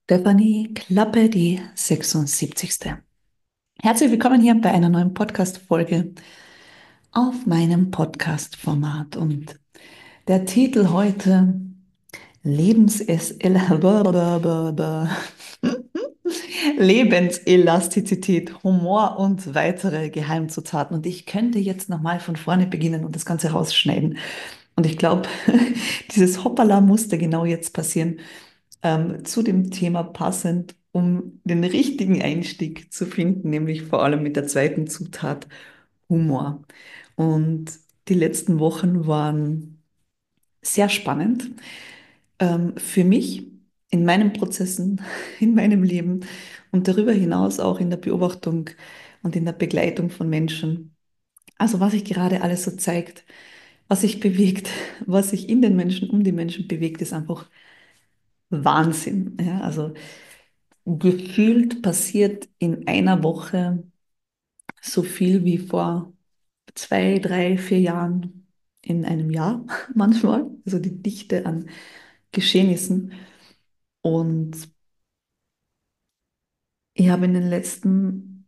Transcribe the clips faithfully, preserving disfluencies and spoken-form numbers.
Stefanie Klappe, die sechsundsiebzigste. Herzlich willkommen hier bei einer neuen Podcast-Folge auf meinem Podcast-Format. Und der Titel heute Lebensess Lebenselastizität, Humor und weitere Geheimzutaten. Und ich könnte jetzt nochmal von vorne beginnen und das Ganze rausschneiden. Und ich glaube, dieses Hoppala musste genau jetzt passieren, ähm, zu dem Thema passend, um den richtigen Einstieg zu finden, nämlich vor allem mit der zweiten Zutat Humor. Und die letzten Wochen waren sehr spannend, ähm, für mich in meinen Prozessen, in meinem Leben und darüber hinaus auch in der Beobachtung und in der Begleitung von Menschen. Also was sich gerade alles so zeigt, was sich bewegt, was sich in den Menschen, um die Menschen bewegt, ist einfach Wahnsinn. Ja, also gefühlt passiert in einer Woche so viel wie vor zwei, drei, vier Jahren in einem Jahr manchmal. Also die Dichte an Geschehnissen. Und ich habe in den letzten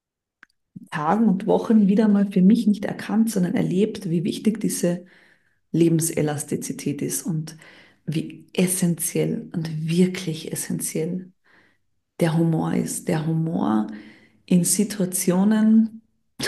Tagen und Wochen wieder mal für mich nicht erkannt, sondern erlebt, wie wichtig diese Lebenselastizität ist und wie essentiell und wirklich essentiell der Humor ist. Der Humor in Situationen,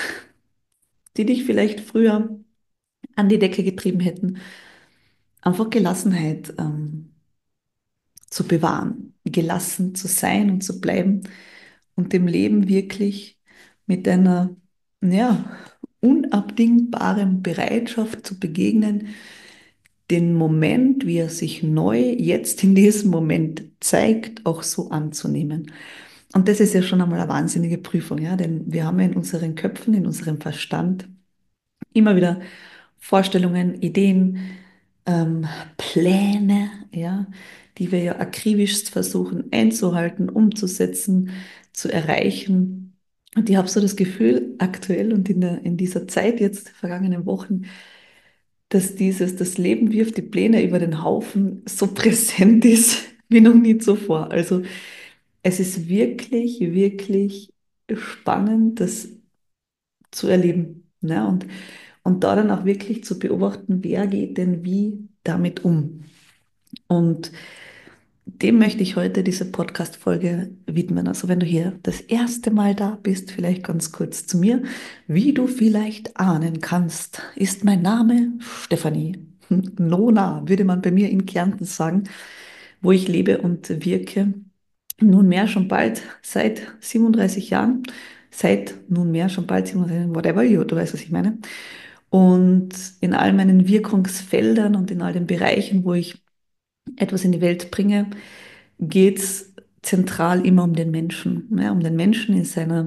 die dich vielleicht früher an die Decke getrieben hätten, einfach Gelassenheit ähm, zu bewahren, gelassen zu sein und zu bleiben und dem Leben wirklich mit einer, ja, unabdingbaren Bereitschaft zu begegnen, den Moment, wie er sich neu jetzt in diesem Moment zeigt, auch so anzunehmen. Und das ist ja schon einmal eine wahnsinnige Prüfung, ja, denn wir haben ja in unseren Köpfen, in unserem Verstand immer wieder Vorstellungen, Ideen, ähm, Pläne, ja, die wir ja akribisch versuchen einzuhalten, umzusetzen, zu erreichen. Und ich habe so das Gefühl, aktuell und in der, in dieser Zeit jetzt, vergangenen Wochen, dass dieses, das Leben wirft die Pläne über den Haufen so präsent ist wie noch nie zuvor. Also es ist wirklich, wirklich spannend, das zu erleben. Ne? Und, und da dann auch wirklich zu beobachten, wer geht denn wie damit um. Und dem möchte ich heute diese Podcast-Folge widmen. Also wenn du hier das erste Mal da bist, vielleicht ganz kurz zu mir. Wie du vielleicht ahnen kannst, ist mein Name Stefanie. Nona, würde man bei mir in Kärnten sagen, wo ich lebe und wirke. Nunmehr schon bald seit siebenunddreißig Jahren. Seit nunmehr schon bald siebenunddreißig Jahren, whatever, du weißt, was ich meine. Und in all meinen Wirkungsfeldern und in all den Bereichen, wo ich etwas in die Welt bringe, geht es zentral immer um den Menschen, ja, um den Menschen in seiner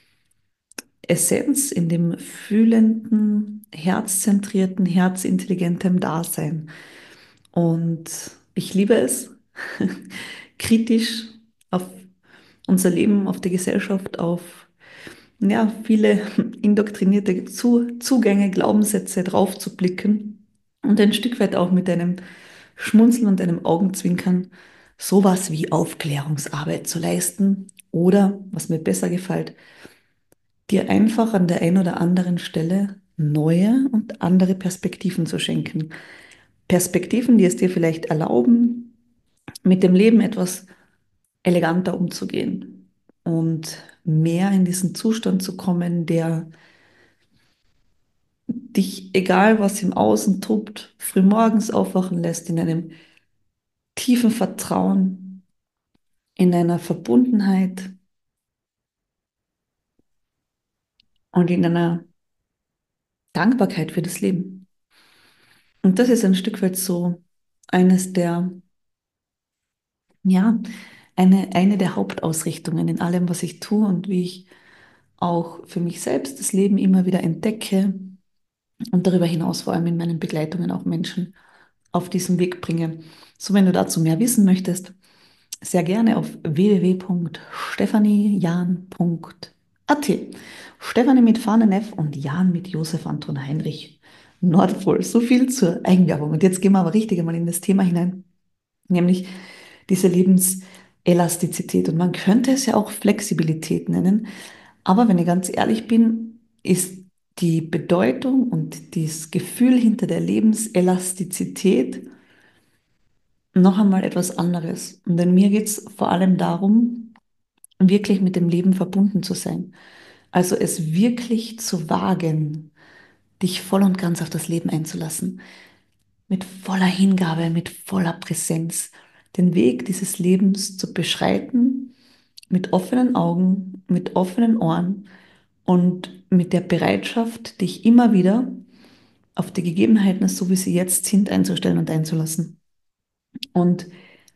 Essenz, in dem fühlenden, herzzentrierten, herzintelligentem Dasein. Und ich liebe es, kritisch auf unser Leben, auf die Gesellschaft, auf ja, viele indoktrinierte Zu Zugänge, Glaubenssätze drauf zu blicken und ein Stück weit auch mit einem Schmunzeln und einem Augenzwinkern sowas wie Aufklärungsarbeit zu leisten oder, was mir besser gefällt, dir einfach an der einen oder anderen Stelle neue und andere Perspektiven zu schenken. Perspektiven, die es dir vielleicht erlauben, mit dem Leben etwas eleganter umzugehen und mehr in diesen Zustand zu kommen, der dich, egal was im Außen tobt, frühmorgens aufwachen lässt in einem tiefen Vertrauen, in einer Verbundenheit und in einer Dankbarkeit für das Leben. Und das ist ein Stück weit so eines der, ja, eine, eine der Hauptausrichtungen in allem, was ich tue und wie ich auch für mich selbst das Leben immer wieder entdecke und darüber hinaus vor allem in meinen Begleitungen auch Menschen auf diesen Weg bringe. So, wenn du dazu mehr wissen möchtest, sehr gerne auf w w w punkt stephaniejan punkt a t. Stefanie mit Fahnen F und Jan mit Josef Anton Heinrich Nordpol. So viel zur Eigenwerbung. Und jetzt gehen wir aber richtig einmal in das Thema hinein, nämlich diese Lebenselastizität. Elastizität und man könnte es ja auch Flexibilität nennen. Aber wenn ich ganz ehrlich bin, ist die Bedeutung und das Gefühl hinter der Lebenselastizität noch einmal etwas anderes. Und denn mir geht es vor allem darum, wirklich mit dem Leben verbunden zu sein. Also es wirklich zu wagen, dich voll und ganz auf das Leben einzulassen. Mit voller Hingabe, mit voller Präsenz. Den Weg dieses Lebens zu beschreiten, mit offenen Augen, mit offenen Ohren und mit der Bereitschaft, dich immer wieder auf die Gegebenheiten, so wie sie jetzt sind, einzustellen und einzulassen. Und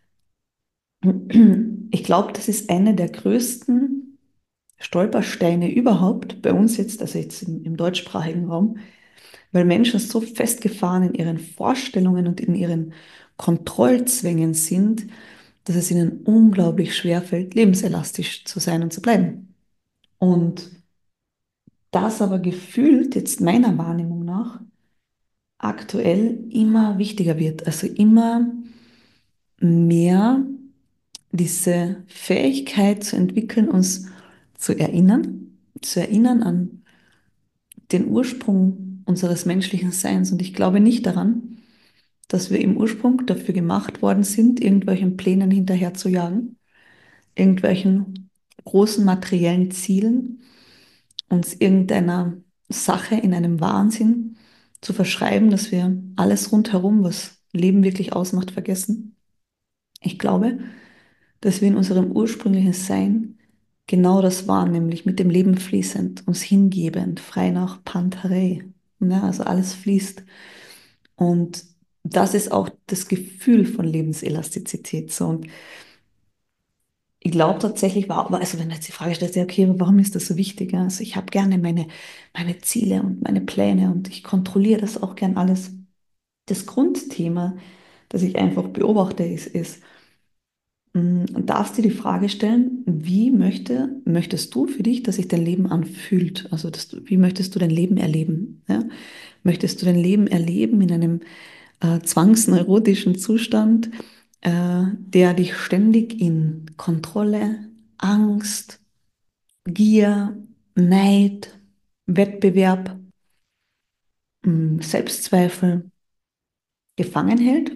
ich glaube, das ist eine der größten Stolpersteine überhaupt bei uns jetzt, also jetzt im, im deutschsprachigen Raum, weil Menschen so festgefahren in ihren Vorstellungen und in ihren Kontrollzwängen sind, dass es ihnen unglaublich schwer fällt, lebenselastisch zu sein und zu bleiben. Und das aber gefühlt, jetzt meiner Wahrnehmung nach, aktuell immer wichtiger wird. Also immer mehr diese Fähigkeit zu entwickeln, uns zu erinnern, zu erinnern an den Ursprung unseres menschlichen Seins. Und ich glaube nicht daran, dass wir im Ursprung dafür gemacht worden sind, irgendwelchen Plänen hinterher zu jagen, irgendwelchen großen materiellen Zielen, uns irgendeiner Sache in einem Wahnsinn zu verschreiben, dass wir alles rundherum, was Leben wirklich ausmacht, vergessen. Ich glaube, dass wir in unserem ursprünglichen Sein genau das waren, nämlich mit dem Leben fließend, uns hingebend, frei nach Pantarei. Ja, also alles fließt. Und das ist auch das Gefühl von Lebenselastizität. So. Und ich glaube tatsächlich, war, also wenn du jetzt die Frage stellst, ja, okay, warum ist das so wichtig? Ja, also ich habe gerne meine, meine Ziele und meine Pläne und ich kontrolliere das auch gern alles. Das Grundthema, das ich einfach beobachte, ist, ist, mm, und darfst dir die Frage stellen, wie möchte, möchtest du für dich, dass sich dein Leben anfühlt? Also dass du, wie möchtest du dein Leben erleben? Ja? Möchtest du dein Leben erleben in einem äh, zwangsneurotischen Zustand, äh, der dich ständig in Kontrolle, Angst, Gier, Neid, Wettbewerb, mh, Selbstzweifel gefangen hält?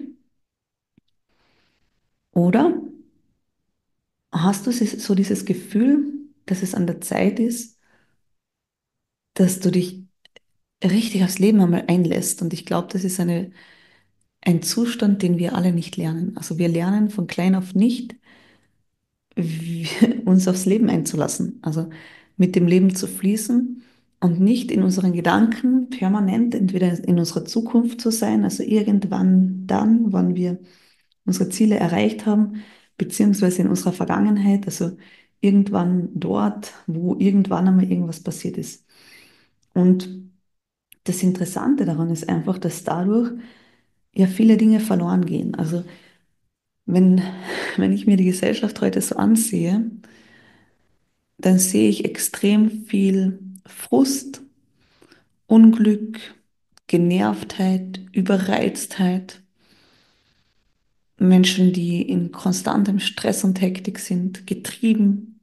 Oder hast du so dieses Gefühl, dass es an der Zeit ist, dass du dich richtig aufs Leben einmal einlässt? Und ich glaube, das ist eine, ein Zustand, den wir alle nicht lernen. Also wir lernen von klein auf nicht, wie- uns aufs Leben einzulassen, also mit dem Leben zu fließen und nicht in unseren Gedanken permanent entweder in unserer Zukunft zu sein, also irgendwann dann, wann wir unsere Ziele erreicht haben, beziehungsweise in unserer Vergangenheit, also irgendwann dort, wo irgendwann einmal irgendwas passiert ist. Und das Interessante daran ist einfach, dass dadurch ja viele Dinge verloren gehen. Also wenn, wenn ich mir die Gesellschaft heute so ansehe, dann sehe ich extrem viel Frust, Unglück, Genervtheit, Überreiztheit, Menschen, die in konstantem Stress und Hektik sind, getrieben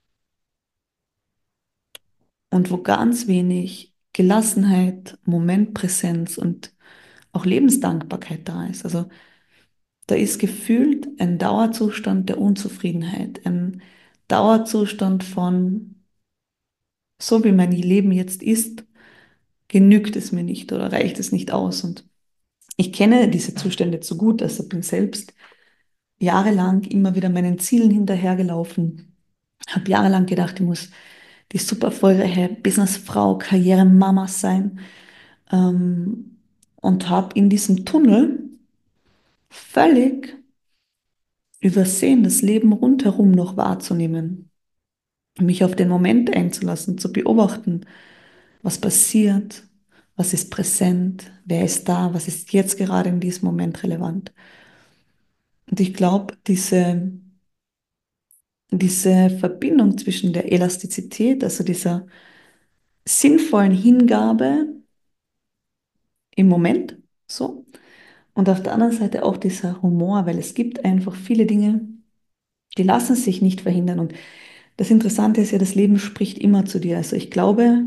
und wo ganz wenig Gelassenheit, Momentpräsenz und auch Lebensdankbarkeit da ist. Also da ist gefühlt ein Dauerzustand der Unzufriedenheit, ein Dauerzustand von, so wie mein Leben jetzt ist, genügt es mir nicht oder reicht es nicht aus. Und ich kenne diese Zustände zu gut, also bin selbst jahrelang immer wieder meinen Zielen hinterhergelaufen, habe jahrelang gedacht, ich muss die super erfolgreiche Businessfrau, Karrieremama sein, ähm, und habe in diesem Tunnel völlig übersehen, das Leben rundherum noch wahrzunehmen, mich auf den Moment einzulassen, zu beobachten, was passiert, was ist präsent, wer ist da, was ist jetzt gerade in diesem Moment relevant. Und ich glaube, diese, diese Verbindung zwischen der Elastizität, also dieser sinnvollen Hingabe im Moment, so, und auf der anderen Seite auch dieser Humor, weil es gibt einfach viele Dinge, Die lassen sich nicht verhindern. Und das Interessante ist ja, das Leben spricht immer zu dir. Also ich glaube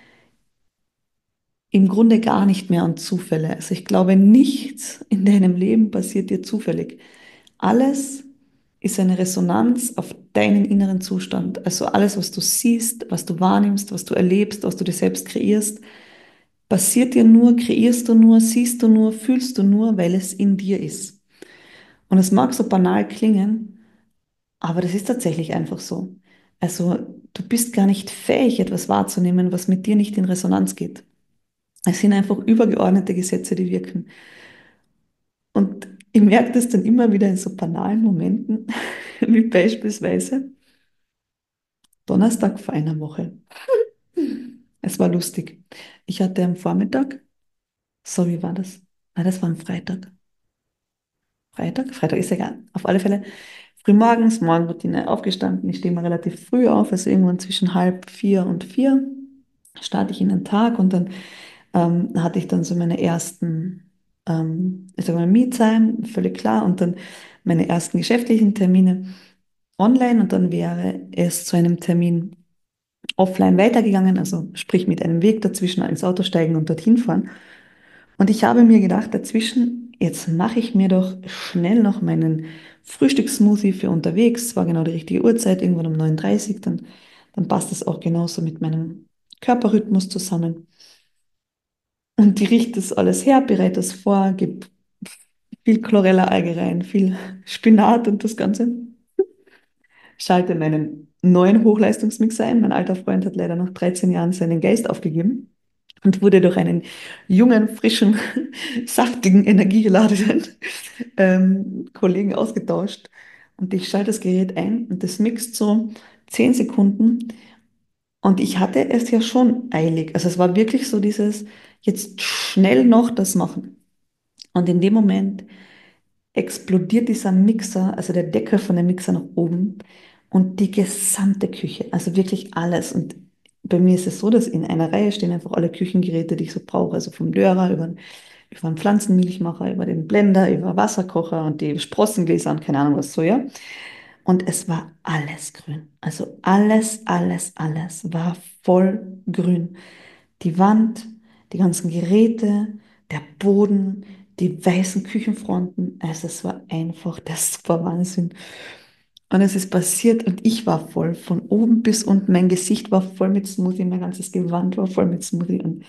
im Grunde gar nicht mehr an Zufälle. Also ich glaube, nichts in deinem Leben passiert dir zufällig. Alles ist eine Resonanz auf deinen inneren Zustand. Also alles, was du siehst, was du wahrnimmst, was du erlebst, was du dir selbst kreierst, passiert dir nur, kreierst du nur, siehst du nur, fühlst du nur, weil es in dir ist. Und es mag so banal klingen, aber das ist tatsächlich einfach so. Also du bist gar nicht fähig, etwas wahrzunehmen, was mit dir nicht in Resonanz geht. Es sind einfach übergeordnete Gesetze, die wirken. Und ich merke das dann immer wieder in so banalen Momenten, wie beispielsweise Donnerstag vor einer Woche. Es war lustig. Ich hatte am Vormittag, so wie war das? Ah, das war am Freitag. Freitag? Freitag ist egal. Auf alle Fälle frühmorgens, Morgenroutine aufgestanden. Ich stehe mal relativ früh auf, also irgendwann zwischen halb vier und vier starte ich in den Tag und dann ähm, hatte ich dann so meine ersten, ähm, ich sage mal, Me-Time, völlig klar, und dann meine ersten geschäftlichen Termine online und dann wäre es zu einem Termin offline weitergegangen, also sprich mit einem Weg dazwischen ins Auto steigen und dorthin fahren. Und ich habe mir gedacht, dazwischen, jetzt mache ich mir doch schnell noch meinen Frühstückssmoothie für unterwegs. Es war genau die richtige Uhrzeit, irgendwann um neun Uhr dreißig, dann, dann passt das auch genauso mit meinem Körperrhythmus zusammen. Und die riecht das alles her, bereitet das vor, gibt viel Chlorella-Alge rein, viel Spinat und das Ganze. Schalte meinen neuen Hochleistungsmixer ein. Mein alter Freund hat leider nach dreizehn Jahren seinen Geist aufgegeben und wurde durch einen jungen, frischen, saftigen, energiegeladenen ähm, Kollegen ausgetauscht. Und ich schalte das Gerät ein und das mixt so zehn Sekunden. Und ich hatte es ja schon eilig. Also es war wirklich so dieses, jetzt schnell noch das machen. Und in dem Moment explodiert dieser Mixer, also der Deckel von dem Mixer nach oben und die gesamte Küche, also wirklich alles. Und bei mir ist es so, dass in einer Reihe stehen einfach alle Küchengeräte, die ich so brauche, also vom Dörer über, über den Pflanzenmilchmacher, über den Blender, über Wasserkocher und die Sprossengläser und keine Ahnung was so, ja. Und es war alles grün. Also alles, alles, alles war voll grün. Die Wand, die ganzen Geräte, der Boden, die weißen Küchenfronten. Also es war einfach der super Wahnsinn. Und es ist passiert und ich war voll von oben bis unten. Mein Gesicht war voll mit Smoothie, mein ganzes Gewand war voll mit Smoothie. Und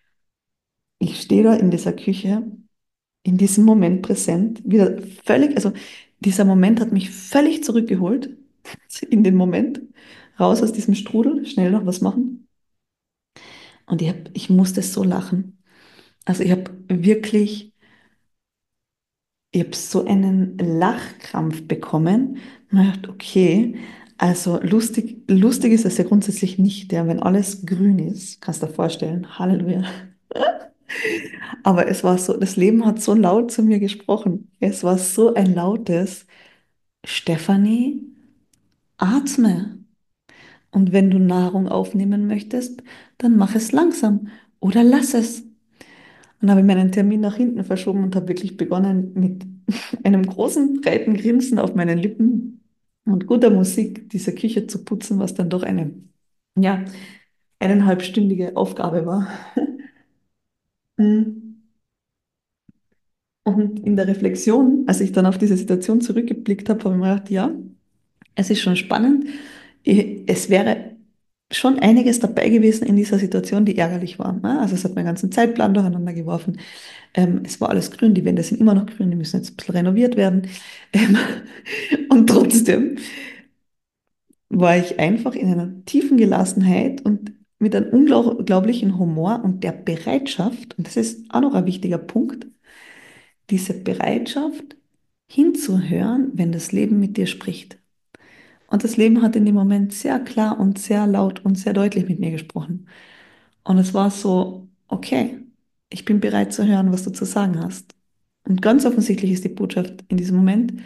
ich stehe da in dieser Küche, in diesem Moment präsent, wieder völlig, also dieser Moment hat mich völlig zurückgeholt in den Moment, raus aus diesem Strudel, schnell noch was machen. Und ich, hab, ich musste so lachen. Also ich habe wirklich, ich habe so einen Lachkrampf bekommen. Und ich dachte, okay, also lustig, lustig ist es ja grundsätzlich nicht, ja, wenn alles grün ist, kannst du dir vorstellen, Halleluja. Aber es war so, das Leben hat so laut zu mir gesprochen. Es war so ein lautes, Stefanie, atme. Und wenn du Nahrung aufnehmen möchtest, dann mach es langsam oder lass es. Und habe meinen Termin nach hinten verschoben und habe wirklich begonnen mit einem großen, breiten Grinsen auf meinen Lippen und guter Musik diese Küche zu putzen, was dann doch eine, ja, eineinhalbstündige Aufgabe war. Mm. Und in der Reflexion, als ich dann auf diese Situation zurückgeblickt habe, habe ich mir gedacht, ja, es ist schon spannend. Ich- Es wäre schon einiges dabei gewesen in dieser Situation, die ärgerlich war. Ne? Also es hat meinen ganzen Zeitplan durcheinander geworfen. Ähm, es war alles grün, die Wände sind immer noch grün, die müssen jetzt ein bisschen renoviert werden. Ähm, und trotzdem war ich einfach in einer tiefen Gelassenheit und mit einem unglaublichen Humor und der Bereitschaft, und das ist auch noch ein wichtiger Punkt, diese Bereitschaft hinzuhören, wenn das Leben mit dir spricht. Und das Leben hat in dem Moment sehr klar und sehr laut und sehr deutlich mit mir gesprochen. Und es war so, okay, ich bin bereit zu hören, was du zu sagen hast. Und ganz offensichtlich ist die Botschaft in diesem Moment,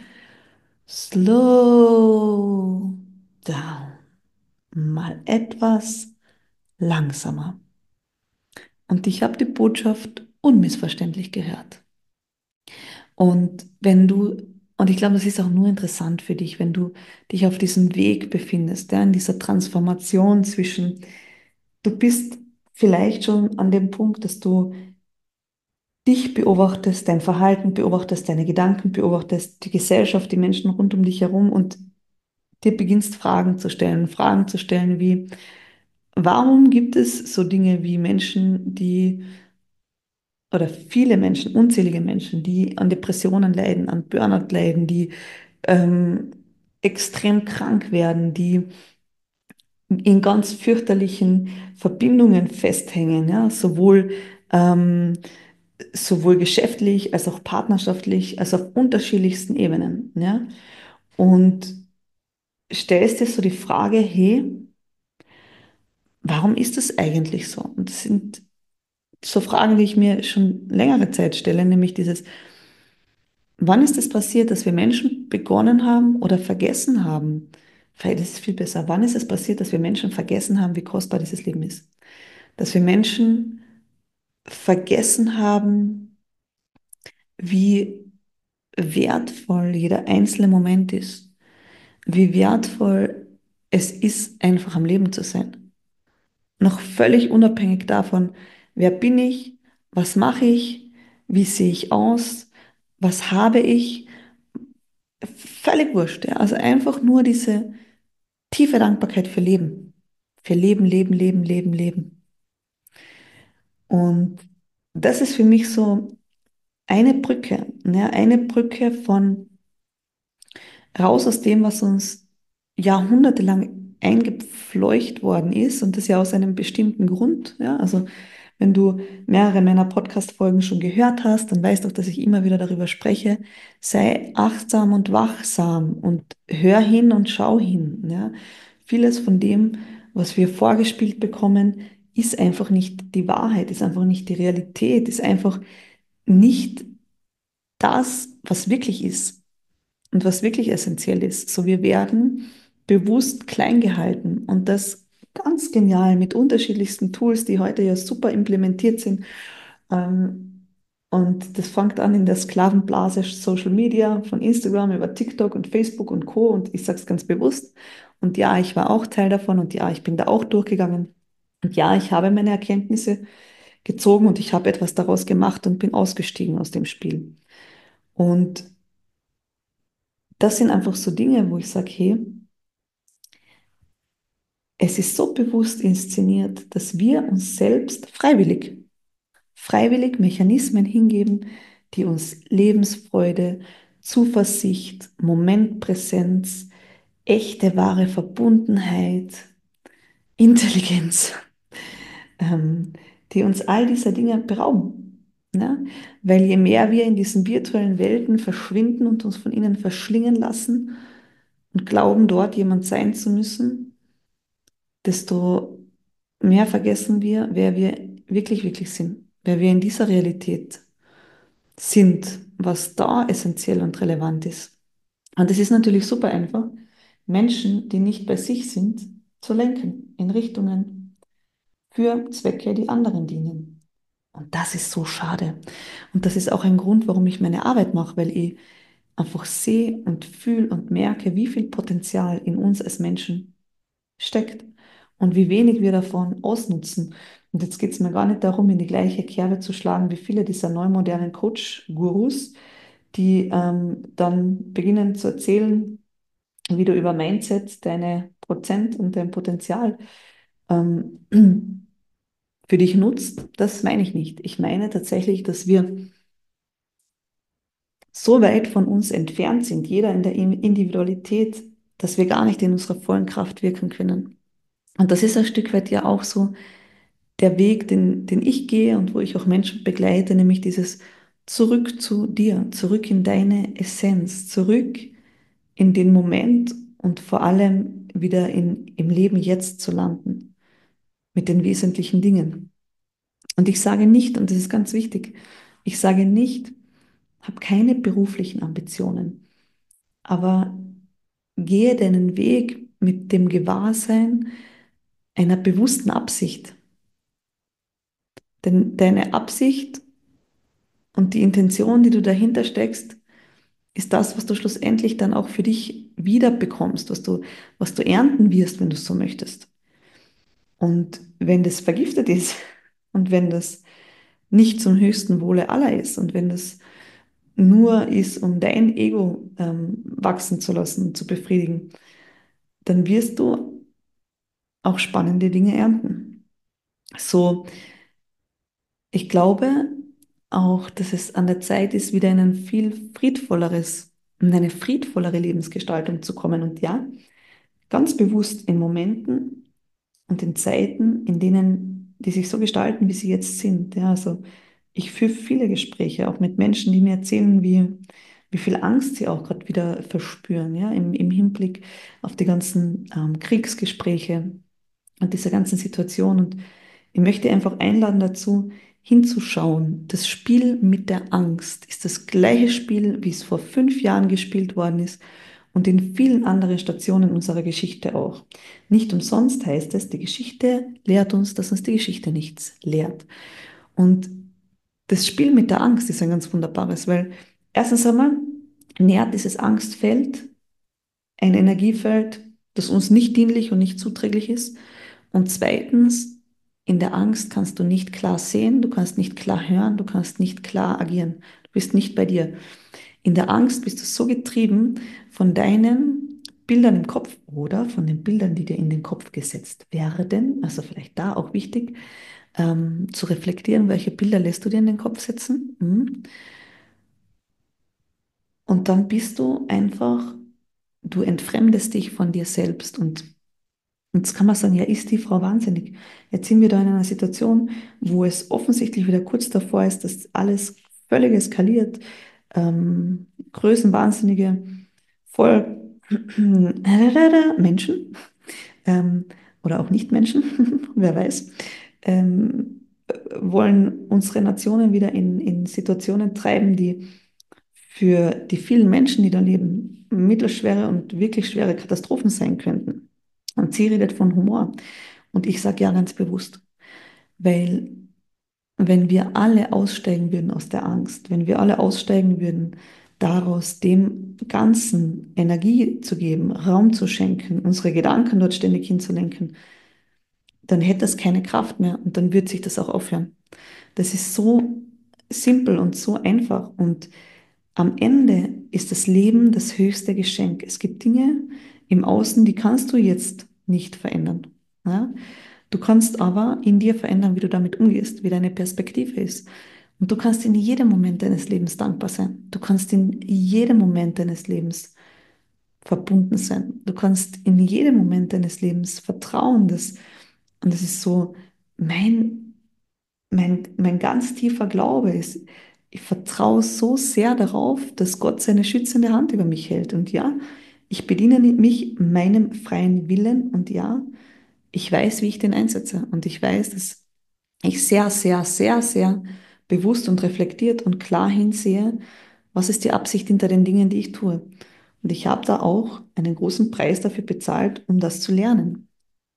slow down, mal etwas langsamer. Und ich habe die Botschaft unmissverständlich gehört. Und wenn du Und ich glaube, das ist auch nur interessant für dich, wenn du dich auf diesem Weg befindest, ja, in dieser Transformation zwischen, du bist vielleicht schon an dem Punkt, dass du dich beobachtest, dein Verhalten beobachtest, deine Gedanken beobachtest, die Gesellschaft, die Menschen rund um dich herum und dir beginnst Fragen zu stellen. Fragen zu stellen wie, warum gibt es so Dinge wie Menschen, die, oder viele Menschen, unzählige Menschen, die an Depressionen leiden, an Burnout leiden, die ähm, extrem krank werden, die in ganz fürchterlichen Verbindungen festhängen, ja, sowohl, ähm, sowohl geschäftlich als auch partnerschaftlich, als auf unterschiedlichsten Ebenen, ja. Und stellst dir so die Frage, hey, warum ist das eigentlich so? Und das sind so Fragen, die ich mir schon längere Zeit stelle, nämlich dieses, wann ist es passiert, dass wir Menschen begonnen haben oder vergessen haben? Vielleicht ist es viel besser. Wann ist es passiert, dass wir Menschen vergessen haben, wie kostbar dieses Leben ist? Dass wir Menschen vergessen haben, wie wertvoll jeder einzelne Moment ist, wie wertvoll es ist, einfach am Leben zu sein. Noch völlig unabhängig davon, wer bin ich, was mache ich, wie sehe ich aus, was habe ich, völlig wurscht. Ja? Also einfach nur diese tiefe Dankbarkeit für Leben. Für Leben, Leben, Leben, Leben, Leben. Und das ist für mich so eine Brücke, ne? Eine Brücke von raus aus dem, was uns jahrhundertelang eingepfleucht worden ist und das ja aus einem bestimmten Grund. Ja? Also wenn du mehrere meiner Podcast-Folgen schon gehört hast, dann weißt du auch, dass ich immer wieder darüber spreche. Sei achtsam und wachsam und hör hin und schau hin. Ja? Vieles von dem, was wir vorgespielt bekommen, ist einfach nicht die Wahrheit, ist einfach nicht die Realität, ist einfach nicht das, was wirklich ist und was wirklich essentiell ist. So, wir werden bewusst klein gehalten und das ganz genial mit unterschiedlichsten Tools, die heute ja super implementiert sind. Ähm, und das fängt an in der Sklavenblase Social Media, von Instagram über TikTok und Facebook und Co. Und ich sage es ganz bewusst. Und ja, ich war auch Teil davon und ja, ich bin da auch durchgegangen. Und ja, ich habe meine Erkenntnisse gezogen und ich habe etwas daraus gemacht und bin ausgestiegen aus dem Spiel. Und das sind einfach so Dinge, wo ich sage, hey, es ist so bewusst inszeniert, dass wir uns selbst freiwillig, freiwillig Mechanismen hingeben, die uns Lebensfreude, Zuversicht, Momentpräsenz, echte, wahre Verbundenheit, Intelligenz, ähm, die uns all dieser Dinge berauben. Ne? Weil je mehr wir in diesen virtuellen Welten verschwinden und uns von ihnen verschlingen lassen und glauben, dort jemand sein zu müssen, desto mehr vergessen wir, wer wir wirklich, wirklich sind, wer wir in dieser Realität sind, was da essentiell und relevant ist. Und es ist natürlich super einfach, Menschen, die nicht bei sich sind, zu lenken in Richtungen für Zwecke, die anderen dienen. Und das ist so schade. Und das ist auch ein Grund, warum ich meine Arbeit mache, weil ich einfach sehe und fühle und merke, wie viel Potenzial in uns als Menschen steckt und wie wenig wir davon ausnutzen. Und jetzt geht es mir gar nicht darum, in die gleiche Kerbe zu schlagen wie viele dieser neumodernen Coach-Gurus, die ähm, dann beginnen zu erzählen, wie du über Mindset deine Prozent und dein Potenzial ähm, für dich nutzt. Das meine ich nicht. Ich meine tatsächlich, dass wir so weit von uns entfernt sind, jeder in der Individualität, dass wir gar nicht in unserer vollen Kraft wirken können. Und das ist ein Stück weit ja auch so der Weg, den, den ich gehe und wo ich auch Menschen begleite, nämlich dieses zurück zu dir, zurück in deine Essenz, zurück in den Moment und vor allem wieder in, im Leben jetzt zu landen mit den wesentlichen Dingen. Und ich sage nicht, und das ist ganz wichtig, ich sage nicht, habe keine beruflichen Ambitionen, aber gehe deinen Weg mit dem Gewahrsein einer bewussten Absicht. Denn deine Absicht und die Intention, die du dahinter steckst, ist das, was du schlussendlich dann auch für dich wieder bekommst, was du, was du ernten wirst, wenn du es so möchtest. Und wenn das vergiftet ist und wenn das nicht zum höchsten Wohle aller ist und wenn das nur ist, um dein Ego ähm, wachsen zu lassen, zu befriedigen, dann wirst du auch spannende Dinge ernten. So, ich glaube auch, dass es an der Zeit ist, wieder in ein viel friedvolleres, in eine friedvollere Lebensgestaltung zu kommen. Und ja, ganz bewusst in Momenten und in Zeiten, in denen die sich so gestalten, wie sie jetzt sind. Ja, also ich führe viele Gespräche, auch mit Menschen, die mir erzählen, wie, wie viel Angst sie auch gerade wieder verspüren, ja, im, im Hinblick auf die ganzen ähm, Kriegsgespräche und dieser ganzen Situation. Und ich möchte einfach einladen dazu, hinzuschauen. Das Spiel mit der Angst ist das gleiche Spiel, wie es vor fünf Jahren gespielt worden ist und in vielen anderen Stationen unserer Geschichte auch. Nicht umsonst heißt es, die Geschichte lehrt uns, dass uns die Geschichte nichts lehrt. Und das Spiel mit der Angst ist ein ganz wunderbares, weil erstens einmal nährt dieses Angstfeld ein Energiefeld, das uns nicht dienlich und nicht zuträglich ist. Und zweitens, in der Angst kannst du nicht klar sehen, du kannst nicht klar hören, du kannst nicht klar agieren. Du bist nicht bei dir. In der Angst bist du so getrieben von deinen Bildern im Kopf oder von den Bildern, die dir in den Kopf gesetzt werden. Also vielleicht da auch wichtig, ähm, zu reflektieren, welche Bilder lässt du dir in den Kopf setzen. Mhm. Und dann bist du einfach, du entfremdest dich von dir selbst. Und Und jetzt kann man sagen, ja, ist die Frau wahnsinnig? Jetzt sind wir da in einer Situation, wo es offensichtlich wieder kurz davor ist, dass alles völlig eskaliert. Ähm, Größenwahnsinnige, voll Menschen ähm, oder auch Nicht-Menschen, wer weiß, ähm, wollen unsere Nationen wieder in, in Situationen treiben, die für die vielen Menschen, die da leben, mittelschwere und wirklich schwere Katastrophen sein könnten. Und sie redet von Humor. Und ich sage ja ganz bewusst, weil wenn wir alle aussteigen würden aus der Angst, wenn wir alle aussteigen würden, daraus dem Ganzen Energie zu geben, Raum zu schenken, unsere Gedanken dort ständig hinzulenken, dann hätte es keine Kraft mehr und dann würde sich das auch aufhören. Das ist so simpel und so einfach und am Ende ist das Leben das höchste Geschenk. Es gibt Dinge im Außen, die kannst du jetzt nicht verändern. Ja? Du kannst aber in dir verändern, wie du damit umgehst, wie deine Perspektive ist. Und du kannst in jedem Moment deines Lebens dankbar sein. Du kannst in jedem Moment deines Lebens verbunden sein. Du kannst in jedem Moment deines Lebens vertrauen. Dass, und das ist so mein mein, mein ganz tiefer Glaube ist, ich vertraue so sehr darauf, dass Gott seine schützende Hand über mich hält. Und ja, ich bediene mich meinem freien Willen und ja, ich weiß, wie ich den einsetze. Und ich weiß, dass ich sehr, sehr, sehr, sehr bewusst und reflektiert und klar hinsehe, was ist die Absicht hinter den Dingen, die ich tue. Und ich habe da auch einen großen Preis dafür bezahlt, um das zu lernen.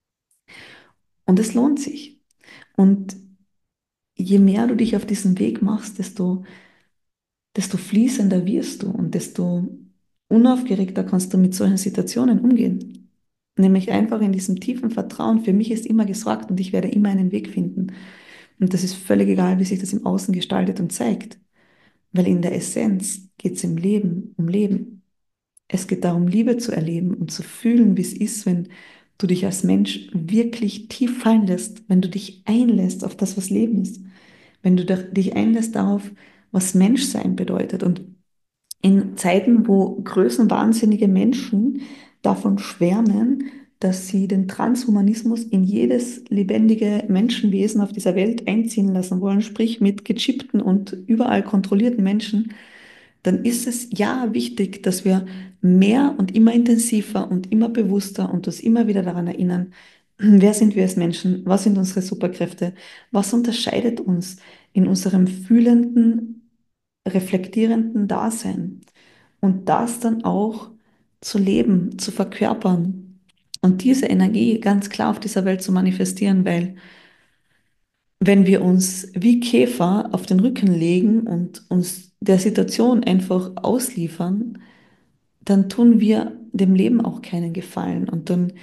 Und es lohnt sich. Und je mehr du dich auf diesen Weg machst, desto desto fließender wirst du und desto unaufgeregter kannst du mit solchen Situationen umgehen. Nämlich einfach in diesem tiefen Vertrauen, für mich ist immer gesorgt und ich werde immer einen Weg finden. Und das ist völlig egal, wie sich das im Außen gestaltet und zeigt. Weil in der Essenz geht es im Leben um Leben. Es geht darum, Liebe zu erleben und zu fühlen, wie es ist, wenn du dich als Mensch wirklich tief fallen lässt, wenn du dich einlässt auf das, was Leben ist, wenn du dich einlässt darauf, was Menschsein bedeutet. Und in Zeiten, wo größenwahnsinnige Menschen davon schwärmen, dass sie den Transhumanismus in jedes lebendige Menschenwesen auf dieser Welt einziehen lassen wollen, sprich mit gechippten und überall kontrollierten Menschen, dann ist es ja wichtig, dass wir mehr und immer intensiver und immer bewusster und uns immer wieder daran erinnern, wer sind wir als Menschen, was sind unsere Superkräfte, was unterscheidet uns in unserem fühlenden, reflektierenden Dasein und das dann auch zu leben, zu verkörpern und diese Energie ganz klar auf dieser Welt zu manifestieren, weil wenn wir uns wie Käfer auf den Rücken legen und uns der Situation einfach ausliefern, dann tun wir dem Leben auch keinen Gefallen und dann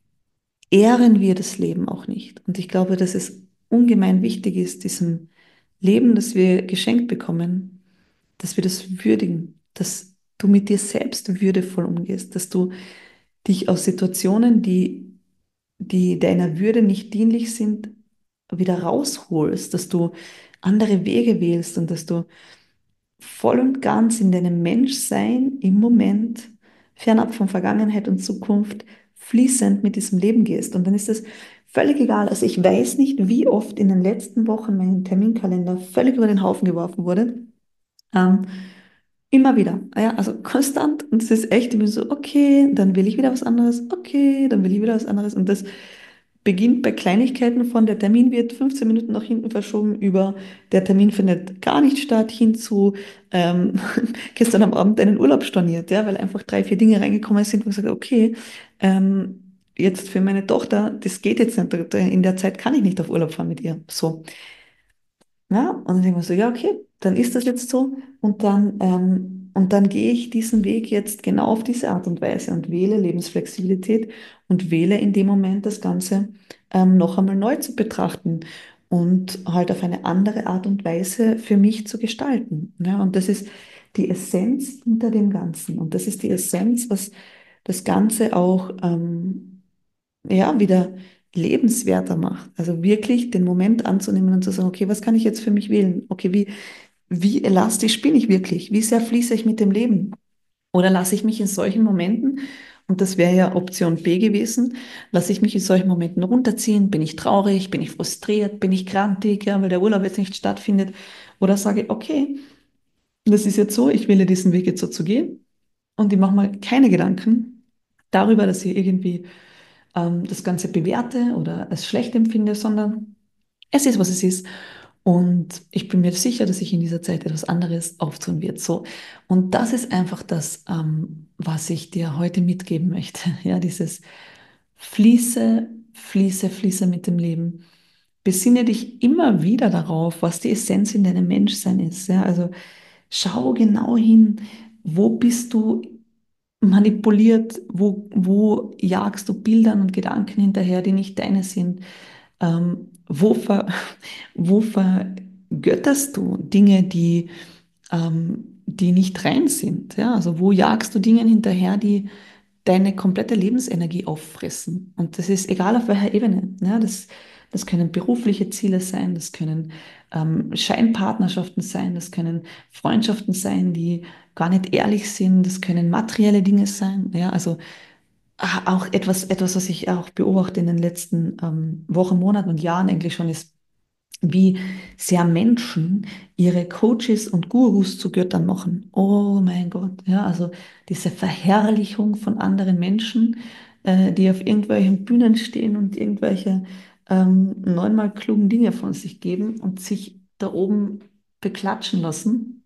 ehren wir das Leben auch nicht. Und ich glaube, dass es ungemein wichtig ist, diesem Leben, das wir geschenkt bekommen, dass wir das würdigen, dass du mit dir selbst würdevoll umgehst, dass du dich aus Situationen, die, die deiner Würde nicht dienlich sind, wieder rausholst, dass du andere Wege wählst und dass du voll und ganz in deinem Menschsein im Moment, fernab von Vergangenheit und Zukunft, fließend mit diesem Leben gehst. Und dann ist es völlig egal. Also ich weiß nicht, wie oft in den letzten Wochen mein Terminkalender völlig über den Haufen geworfen wurde. Ähm, Immer wieder, ja, also konstant. Und es ist echt, ich bin so, okay, dann will ich wieder was anderes, okay, dann will ich wieder was anderes. Und das beginnt bei Kleinigkeiten von der Termin wird fünfzehn Minuten nach hinten verschoben, über der Termin findet gar nicht statt, hin zu ähm, gestern am Abend einen Urlaub storniert, ja, weil einfach drei, vier Dinge reingekommen sind, wo ich sage, okay, ähm, jetzt für meine Tochter, das geht jetzt nicht, in der Zeit kann ich nicht auf Urlaub fahren mit ihr. So. Ja, und dann denke ich mir so, ja, okay, dann ist das jetzt so. Und dann, ähm, und dann gehe ich diesen Weg jetzt genau auf diese Art und Weise und wähle Lebensflexibilität und wähle in dem Moment das Ganze ähm, noch einmal neu zu betrachten und halt auf eine andere Art und Weise für mich zu gestalten. Ja, und das ist die Essenz hinter dem Ganzen. Und das ist die Essenz, was das Ganze auch ähm, ja, wieder lebenswerter macht. Also wirklich den Moment anzunehmen und zu sagen, okay, was kann ich jetzt für mich wählen? Okay, wie, wie elastisch bin ich wirklich? Wie sehr fließe ich mit dem Leben? Oder lasse ich mich in solchen Momenten, und das wäre ja Option B gewesen, lasse ich mich in solchen Momenten runterziehen? Bin ich traurig? Bin ich frustriert? Bin ich grantig, ja, weil der Urlaub jetzt nicht stattfindet? Oder sage ich, okay, das ist jetzt so, ich wähle diesen Weg jetzt so zu gehen und ich mache mal keine Gedanken darüber, dass ich irgendwie ähm, das Ganze bewerte oder als schlecht empfinde, sondern es ist, was es ist. Und ich bin mir sicher, dass sich in dieser Zeit etwas anderes auftun wird. So. Und das ist einfach das, ähm, was ich dir heute mitgeben möchte. Ja, dieses Fließe, Fließe, Fließe mit dem Leben. Besinne dich immer wieder darauf, was die Essenz in deinem Menschsein ist. Ja, also schau genau hin, wo bist du manipuliert, wo, wo jagst du Bildern und Gedanken hinterher, die nicht deine sind. Ähm, wo, ver, wo vergötterst du Dinge, die, ähm, die nicht rein sind? Ja? Also wo jagst du Dingen hinterher, die deine komplette Lebensenergie auffressen? Und das ist egal auf welcher Ebene. Ja? Das, das können berufliche Ziele sein, das können ähm, Scheinpartnerschaften sein, das können Freundschaften sein, die gar nicht ehrlich sind, das können materielle Dinge sein. Ja? Also ah, auch etwas, etwas, was ich auch beobachte in den letzten ähm, Wochen, Monaten und Jahren eigentlich schon, ist, wie sehr Menschen ihre Coaches und Gurus zu Göttern machen. Oh mein Gott, ja, also diese Verherrlichung von anderen Menschen, äh, die auf irgendwelchen Bühnen stehen und irgendwelche ähm, neunmal klugen Dinge von sich geben und sich da oben beklatschen lassen.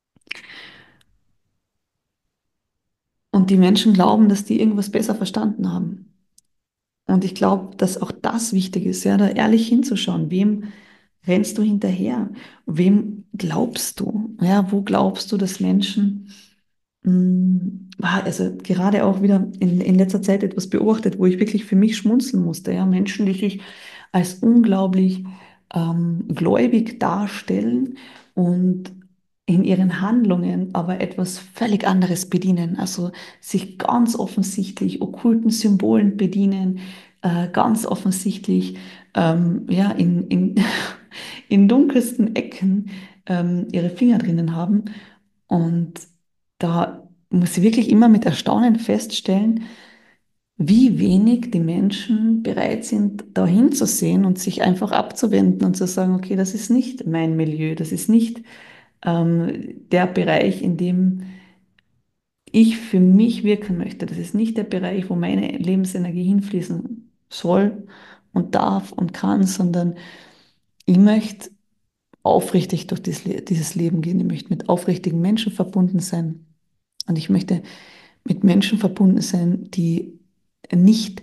Und die Menschen glauben, dass die irgendwas besser verstanden haben. Und ich glaube, dass auch das wichtig ist, ja, da ehrlich hinzuschauen. Wem rennst du hinterher? Wem glaubst du? Ja, wo glaubst du, dass Menschen, mh, ah, also gerade auch wieder in, in letzter Zeit etwas beobachtet, wo ich wirklich für mich schmunzeln musste, ja, Menschen, die sich als unglaublich ähm, gläubig darstellen und in ihren Handlungen aber etwas völlig anderes bedienen, also sich ganz offensichtlich okkulten Symbolen bedienen, äh, ganz offensichtlich ähm, ja, in, in, in dunkelsten Ecken ähm, ihre Finger drinnen haben. Und da muss ich wirklich immer mit Erstaunen feststellen, wie wenig die Menschen bereit sind, da hinzusehen und sich einfach abzuwenden und zu sagen, okay, das ist nicht mein Milieu, das ist nicht ähm, der Bereich, in dem ich für mich wirken möchte. Das ist nicht der Bereich, wo meine Lebensenergie hinfließen soll und darf und kann, sondern ich möchte aufrichtig durch dieses Le- dieses Leben gehen. Ich möchte mit aufrichtigen Menschen verbunden sein. Und ich möchte mit Menschen verbunden sein, die nicht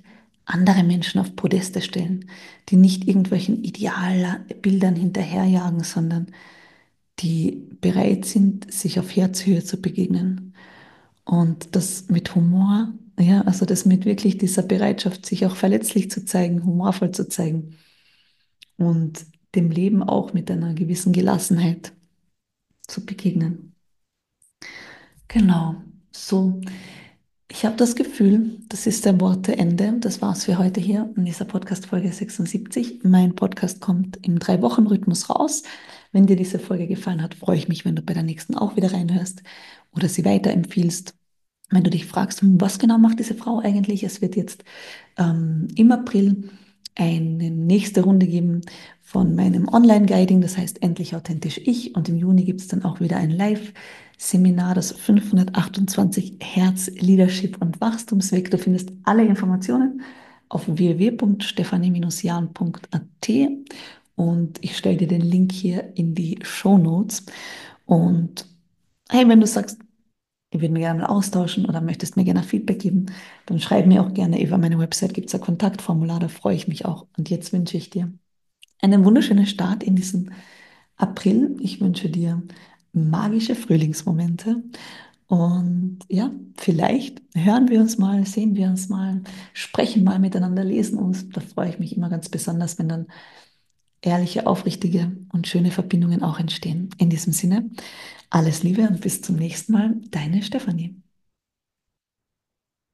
andere Menschen auf Podeste stellen, die nicht irgendwelchen Idealbildern hinterherjagen, sondern die bereit sind, sich auf Herzhöhe zu begegnen. Und das mit Humor, ja, also das mit wirklich dieser Bereitschaft, sich auch verletzlich zu zeigen, humorvoll zu zeigen und dem Leben auch mit einer gewissen Gelassenheit zu begegnen. Genau, so. Ich habe das Gefühl, das ist der Worteende. Das war's für heute hier in dieser Podcast-Folge sechsundsiebzig. Mein Podcast kommt im Drei-Wochen-Rhythmus raus. Wenn dir diese Folge gefallen hat, freue ich mich, wenn du bei der nächsten auch wieder reinhörst oder sie weiterempfiehlst. Wenn du dich fragst, hm, was genau macht diese Frau eigentlich? Es wird jetzt ähm, im April eine nächste Runde geben von meinem Online-Guiding, das heißt endlich authentisch ich. Und im Juni gibt es dann auch wieder ein Live-Seminar, das fünfhundertachtundzwanzig Herz, Leadership und Wachstumsweg. Du findest alle Informationen auf w w w punkt stefanie jan punkt a t und ich stelle dir den Link hier in die Show Notes. Und hey, wenn du sagst, ich würde mir gerne mal austauschen oder möchtest mir gerne Feedback geben, dann schreib mir auch gerne. Über meine Website gibt es ein Kontaktformular, da freue ich mich auch. Und jetzt wünsche ich dir einen wunderschönen Start in diesen April. Ich wünsche dir magische Frühlingsmomente. Und ja, vielleicht hören wir uns mal, sehen wir uns mal, sprechen mal miteinander, lesen uns. Da freue ich mich immer ganz besonders, wenn dann ehrliche, aufrichtige und schöne Verbindungen auch entstehen. In diesem Sinne, alles Liebe und bis zum nächsten Mal, deine Stefanie.